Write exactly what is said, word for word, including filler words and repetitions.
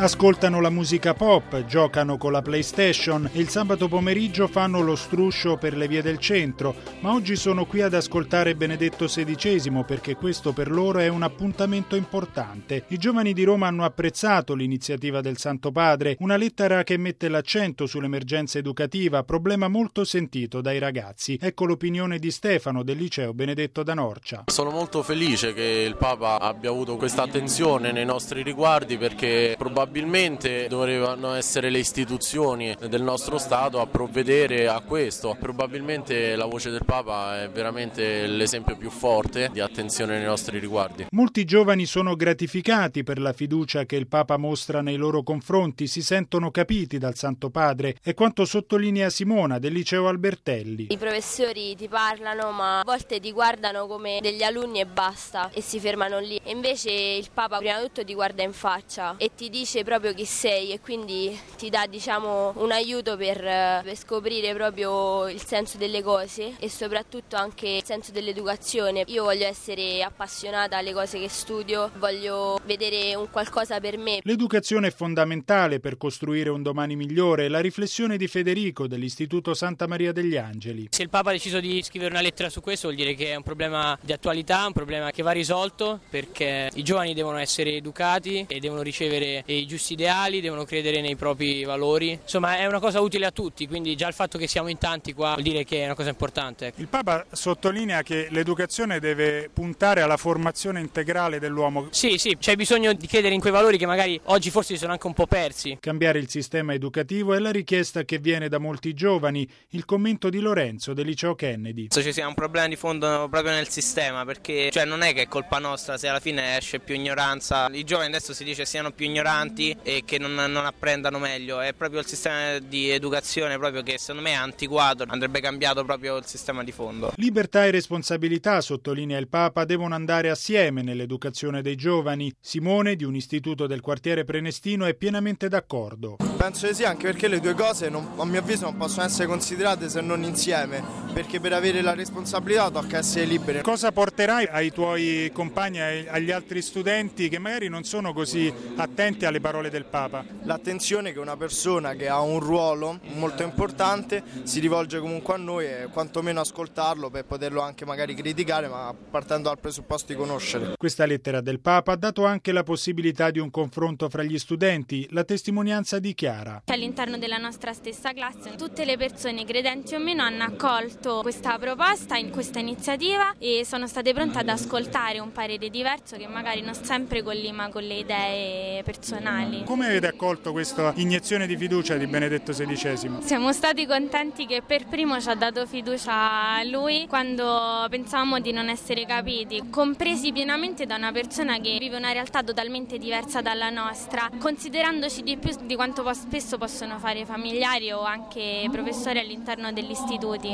Ascoltano la musica pop, giocano con la PlayStation e il sabato pomeriggio fanno lo struscio per le vie del centro, ma oggi sono qui ad ascoltare Benedetto sedicesimo perché questo per loro è un appuntamento importante. I giovani di Roma hanno apprezzato l'iniziativa del Santo Padre, una lettera che mette l'accento sull'emergenza educativa, problema molto sentito dai ragazzi. Ecco l'opinione di Stefano del liceo Benedetto da Norcia. Sono molto felice che il Papa abbia avuto questa attenzione nei nostri riguardi perché probabilmente dovevano essere le istituzioni del nostro Stato a provvedere a questo. Probabilmente la voce del Papa è veramente l'esempio più forte di attenzione nei nostri riguardi. Molti giovani sono gratificati per la fiducia che il Papa mostra nei loro confronti, si sentono capiti dal Santo Padre, è quanto sottolinea Simona del liceo Albertelli. I professori ti parlano ma a volte ti guardano come degli alunni e basta e si fermano lì, e invece il Papa prima di tutto ti guarda in faccia e ti dice proprio chi sei e quindi ti dà, diciamo, un aiuto per, per scoprire proprio il senso delle cose e soprattutto anche il senso dell'educazione. Io voglio essere appassionata alle cose che studio, voglio vedere un qualcosa per me. L'educazione è fondamentale per costruire un domani migliore. La riflessione di Federico dell'Istituto Santa Maria degli Angeli. Se il Papa ha deciso di scrivere una lettera su questo vuol dire che è un problema di attualità, un problema che va risolto perché i giovani devono essere educati e devono ricevere i giusti ideali, devono credere nei propri valori. Insomma, è una cosa utile a tutti, quindi già il fatto che siamo in tanti qua vuol dire che è una cosa importante. Il Papa sottolinea che l'educazione deve puntare alla formazione integrale dell'uomo. Sì, sì, c'è bisogno di credere in quei valori che magari oggi forse sono anche un po' persi. Cambiare il sistema educativo è la richiesta che viene da molti giovani. Il commento di Lorenzo del liceo Kennedy. Ci sia un problema di fondo proprio nel sistema, perché cioè non è che è colpa nostra se alla fine esce più ignoranza. I giovani adesso si dice siano più ignoranti e che non, non apprendano meglio. È proprio il sistema di educazione proprio che secondo me è antiquato, andrebbe cambiato proprio il sistema di fondo. Libertà e responsabilità, sottolinea il Papa, devono andare assieme nell'educazione dei giovani. Simone di un istituto del quartiere Prenestino è pienamente d'accordo. Penso di sì, anche perché le due cose non, a mio avviso non possono essere considerate se non insieme, perché per avere la responsabilità tocca essere liberi. Cosa porterai ai tuoi compagni, agli altri studenti che magari non sono così attenti alle parole del Papa? L'attenzione che una persona che ha un ruolo molto importante si rivolge comunque a noi e quantomeno ascoltarlo per poterlo anche magari criticare, ma partendo dal presupposto di conoscere. Questa lettera del Papa ha dato anche la possibilità di un confronto fra gli studenti, la testimonianza di Chiara. All'interno della nostra stessa classe tutte le persone, credenti o meno, hanno accolto questa proposta, in questa iniziativa, e sono state pronte ad ascoltare un parere diverso che magari non sempre collima con le idee personali. Come avete accolto questa iniezione di fiducia di Benedetto sedicesimo? Siamo stati contenti che per primo ci ha dato fiducia lui quando pensavamo di non essere capiti, compresi pienamente da una persona che vive una realtà totalmente diversa dalla nostra, considerandoci di più di quanto spesso possono fare familiari o anche professori all'interno degli istituti.